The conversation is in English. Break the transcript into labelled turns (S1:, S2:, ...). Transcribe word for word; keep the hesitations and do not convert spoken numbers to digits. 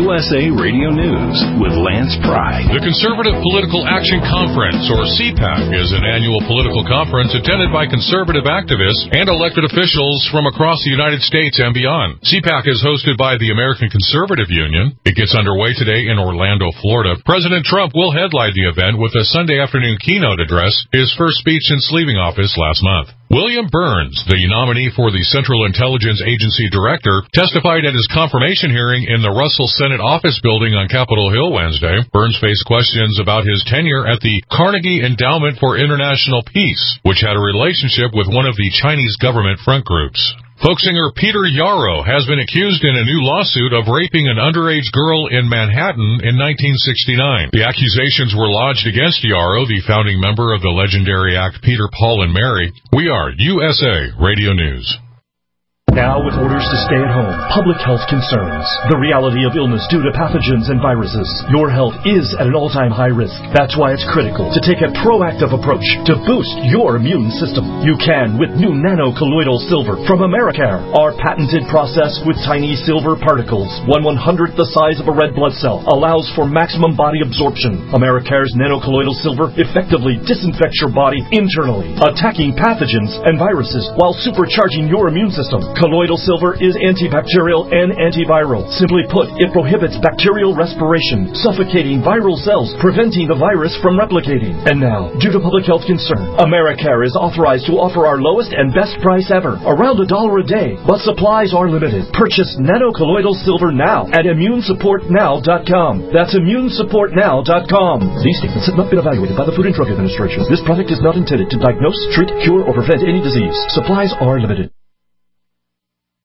S1: U S A Radio News with Lance Pry.
S2: The Conservative Political Action Conference, or C PAC, is an annual political conference attended by conservative activists and elected officials from across the United States and beyond. C PAC is hosted by the American Conservative Union. It gets underway today in Orlando, Florida. President Trump will headline the event with a Sunday afternoon keynote address, his first speech since leaving office last month. William Burns, the nominee for the Central Intelligence Agency Director, testified at his confirmation hearing in the Russell Senate Office Building on Capitol Hill Wednesday. Burns faced questions about his tenure at the Carnegie Endowment for International Peace, which had a relationship with one of the Chinese government front groups. Folk singer Peter Yarrow has been accused in a new lawsuit of raping an underage girl in Manhattan in nineteen sixty-nine. The accusations were lodged against Yarrow, the founding member of the legendary act Peter, Paul, and Mary. We are U S A Radio News.
S3: Now, with orders to stay at home, public health concerns, the reality of illness due to pathogens and viruses, your health is at an all-time high risk. That's why it's critical to take a proactive approach to boost your immune system. You can with new nano-colloidal silver from Americare. Our patented process with tiny silver particles, one one-hundredth the size of a red blood cell, allows for maximum body absorption. Americare's nano-colloidal silver effectively disinfects your body internally, attacking pathogens and viruses while supercharging your immune system. Colloidal silver is antibacterial and antiviral. Simply put, it prohibits bacterial respiration, suffocating viral cells, preventing the virus from replicating. And now, due to public health concern, Americare is authorized to offer our lowest and best price ever, around a dollar a day, but supplies are limited. Purchase nano-colloidal silver now at immune support now dot com. That's immune support now dot com. These statements have not been evaluated by the Food and Drug Administration. This product is not intended to diagnose, treat, cure, or prevent any disease. Supplies are limited.